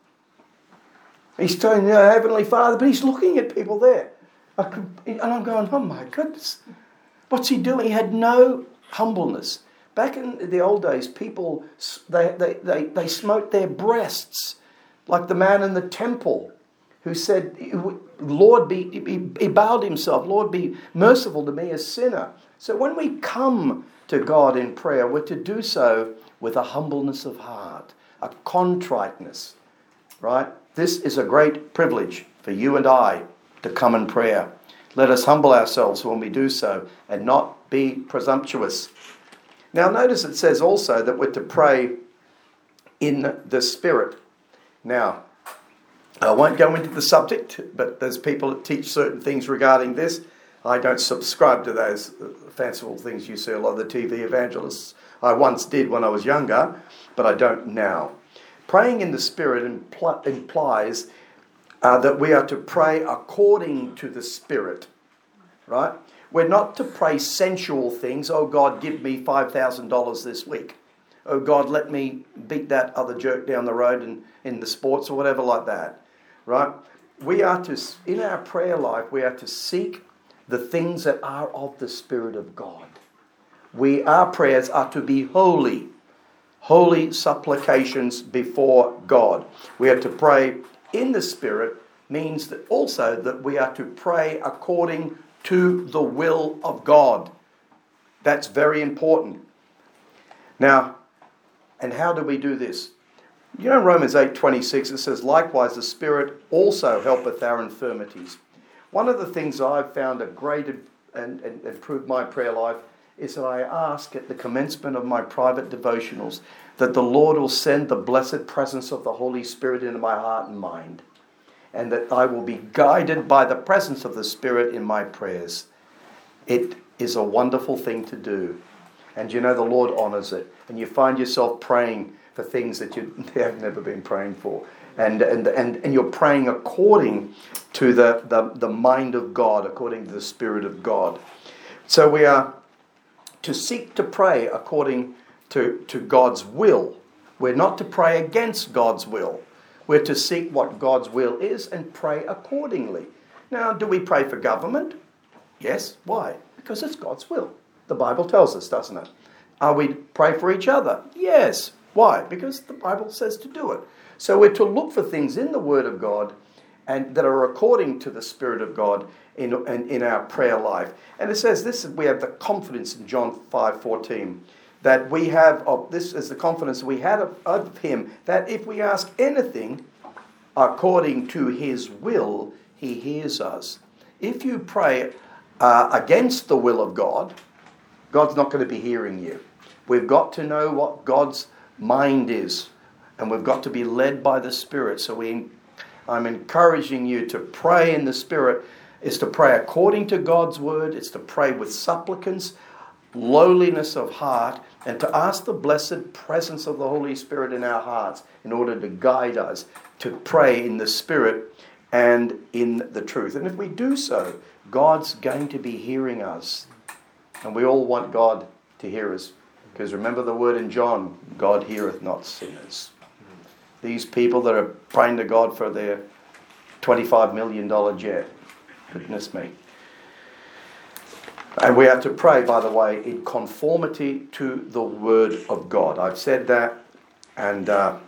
He's telling the Heavenly Father, but he's looking at people there. And I'm going, oh my goodness, what's he doing? He had no humbleness. Back in the old days, people, they smote their breasts, like the man in the temple who said, Lord, he bowed himself, Lord, be merciful to me, a sinner. So when we come to God in prayer, we're to do so with a humbleness of heart, a contriteness, right? This is a great privilege for you and I to come in prayer. Let us humble ourselves when we do so and not be presumptuous. Now notice it says also that we're to pray in the Spirit. Now, I won't go into the subject, but there's people that teach certain things regarding this. I don't subscribe to those fanciful things you see a lot of the TV evangelists. I once did when I was younger, but I don't now. Praying in the Spirit implies that we are to pray according to the Spirit, right? We're not to pray sensual things. Oh God, give me $5,000 this week. Oh God, let me beat that other jerk down the road in the sports or whatever like that, right? We are to, in our prayer life, we are to seek the things that are of the Spirit of God. Our prayers are to be holy supplications before God. We are to pray in the Spirit means that also that we are to pray according to the will of God. That's very important. Now, and how do we do this? You know, Romans 8:26, it says, likewise the Spirit also helpeth our infirmities. One of the things I've found a great and improved my prayer life is that I ask at the commencement of my private devotionals that the Lord will send the blessed presence of the Holy Spirit into my heart and mind, and that I will be guided by the presence of the Spirit in my prayers. It is a wonderful thing to do. And you know the Lord honors it. And you find yourself praying for things that you have never been praying for. And you're praying according to the mind of God, according to the Spirit of God. So we are to seek to pray according to God's will. We're not to pray against God's will. We're to seek what God's will is and pray accordingly. Now, do we pray for government? Yes. Why? Because it's God's will. The Bible tells us, doesn't it? Are we pray for each other? Yes. Why? Because the Bible says to do it. So we're to look for things in the Word of God and that are according to the Spirit of God in our prayer life. And it says this: we have the confidence in John 5:14 that we have of this is the confidence we had of Him, that if we ask anything according to His will, He hears us. If you pray against the will of God, God's not going to be hearing you. We've got to know what God's mind is, and we've got to be led by the Spirit. So I'm encouraging you to pray in the Spirit. Is to pray according to God's word. It's to pray with supplicance, lowliness of heart, and to ask the blessed presence of the Holy Spirit in our hearts in order to guide us to pray in the Spirit and in the truth. And if we do so, God's going to be hearing us. And we all want God to hear us. Because remember the word in John, God heareth not sinners. These people that are praying to God for their $25 million jet. Goodness me. And we have to pray, by the way, in conformity to the Word of God. I've said that. And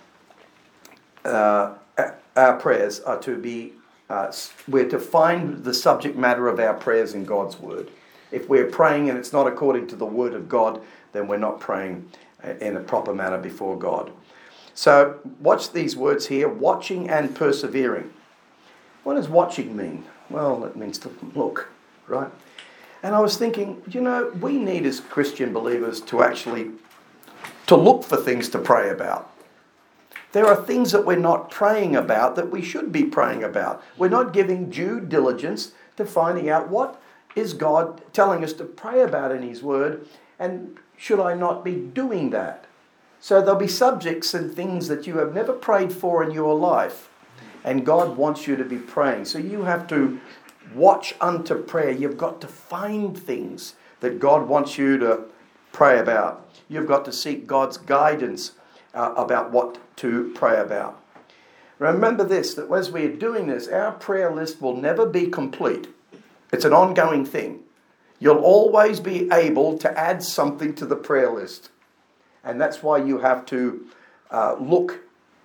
our prayers are to be, we're to find the subject matter of our prayers in God's Word. If we're praying and it's not according to the Word of God, then we're not praying in a proper manner before God. So watch these words here: watching and persevering. What does watching mean? Well, it means to look, right? And I was thinking, we need as Christian believers to look for things to pray about. There are things that we're not praying about that we should be praying about. We're not giving due diligence to finding out what is God telling us to pray about in His Word, and should I not be doing that? So there'll be subjects and things that you have never prayed for in your life, and God wants you to be praying. So you have to watch unto prayer. You've got to find things that God wants you to pray about. You've got to seek God's guidance about what to pray about. Remember this, that as we're doing this, our prayer list will never be complete. It's an ongoing thing. You'll always be able to add something to the prayer list. And that's why you have to look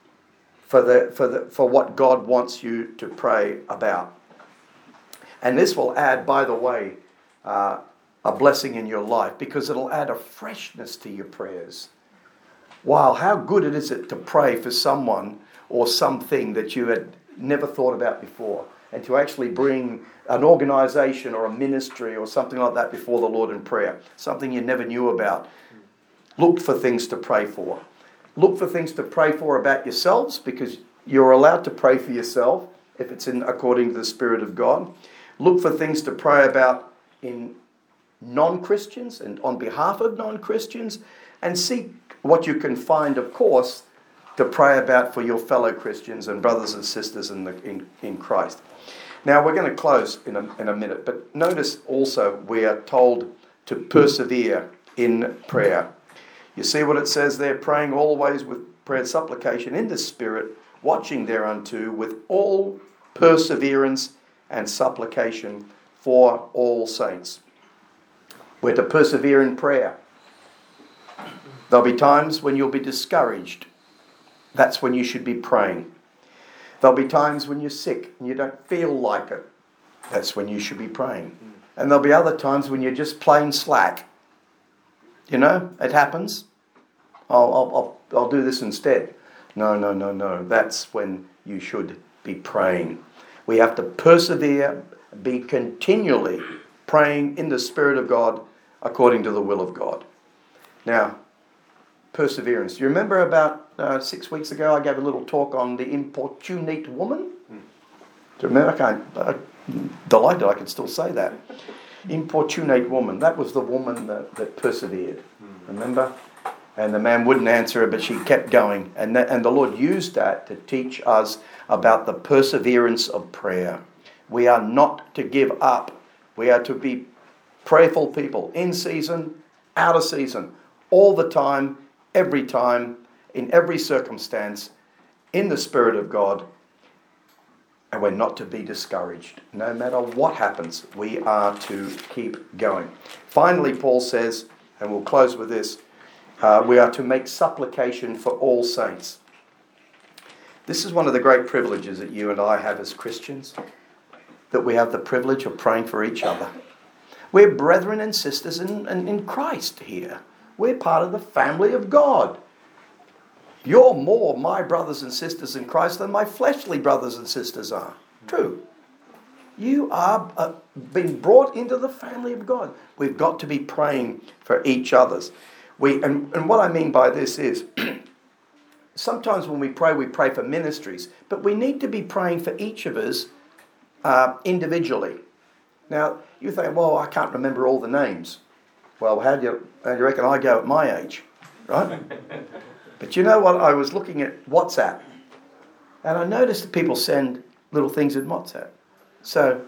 for what God wants you to pray about. And this will add, by the way, a blessing in your life, because it'll add a freshness to your prayers. Wow, how good it is to pray for someone or something that you had never thought about before, and to actually bring an organization or a ministry or something like that before the Lord in prayer, something you never knew about. Look for things to pray for. Look for things to pray for about yourselves, because you're allowed to pray for yourself if it's according to the Spirit of God. Look for things to pray about in non-Christians and on behalf of non-Christians, and seek what you can find, of course, to pray about for your fellow Christians and brothers and sisters in Christ. Now, we're going to close in a minute, but notice also we are told to persevere in prayer. You see what it says there? Praying always with prayer and supplication in the Spirit, watching thereunto with all perseverance and supplication for all saints. We're to persevere in prayer. There'll be times when you'll be discouraged. That's when you should be praying. There'll be times when you're sick and you don't feel like it. That's when you should be praying. And there'll be other times when you're just plain slack. It happens. I'll do this instead. No. That's when you should be praying. We have to persevere, be continually praying in the Spirit of God according to the will of God. Now, perseverance. Do you remember about 6 weeks ago I gave a little talk on the importunate woman? Do you remember? I'm delighted I can still say that. Importunate woman. That was the woman that persevered. Remember? And the man wouldn't answer her, but she kept going. And the Lord used that to teach us about the perseverance of prayer. We are not to give up. We are to be prayerful people, in season, out of season, all the time, in every circumstance, in the Spirit of God. And we're not to be discouraged. No matter what happens, we are to keep going. Finally, Paul says, and we'll close with this, we are to make supplication for all saints. This is one of the great privileges that you and I have as Christians, that we have the privilege of praying for each other. We're brethren and sisters in Christ here. We're part of the family of God. You're more my brothers and sisters in Christ than my fleshly brothers and sisters are. True. You are being brought into the family of God. We've got to be praying for each other. And what I mean by this is, sometimes when we pray for ministries, but we need to be praying for each of us individually. Now, you think, well, I can't remember all the names. Well, how do you reckon I go at my age, right? But you know what? I was looking at WhatsApp, and I noticed that people send little things in WhatsApp. So,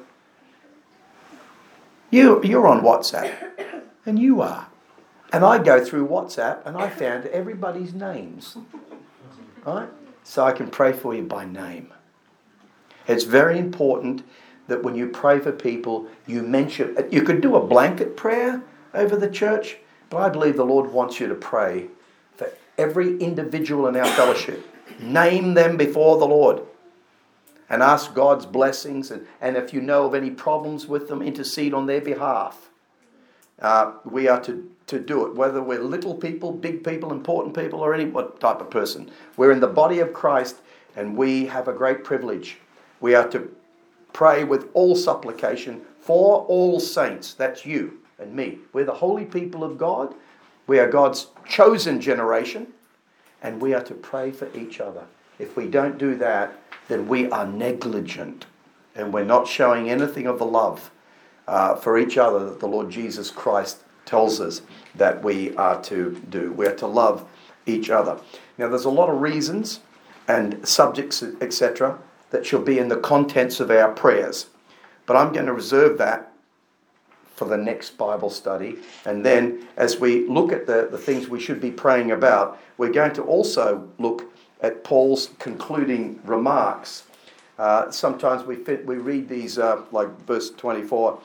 you're on WhatsApp, and you are. And I go through WhatsApp, and I found everybody's names, right? So I can pray for you by name. It's very important that when you pray for people, you mention, you could do a blanket prayer over the church, but I believe the Lord wants you to pray for every individual in our fellowship. Name them before the Lord and ask God's blessings. And if you know of any problems with them, intercede on their behalf. We are to do it, whether we're little people, big people, important people, or any what type of person. We're in the body of Christ, and we have a great privilege. We are to pray with all supplication for all saints. That's you and me. We're the holy people of God. We are God's chosen generation, and we are to pray for each other. If we don't do that, then we are negligent, and we're not showing anything of the love for each other that the Lord Jesus Christ tells us that we are to do. We are to love each other. Now, there's a lot of reasons and subjects, etc., that shall be in the contents of our prayers. But I'm going to reserve that for the next Bible study. And then as we look at the things we should be praying about, we're going to also look at Paul's concluding remarks. Sometimes we read these, like verse 24,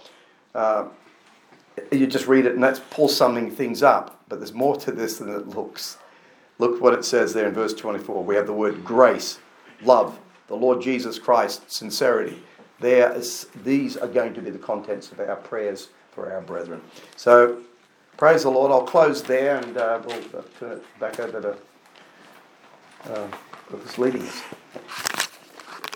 you just read it and that's Paul summing things up. But there's more to this than it looks. Look what it says there in verse 24. We have the word grace, love, the Lord Jesus Christ, sincerity. These are going to be the contents of our prayers for our brethren. So, praise the Lord. I'll close there and we'll turn it back over to Lucas leading us.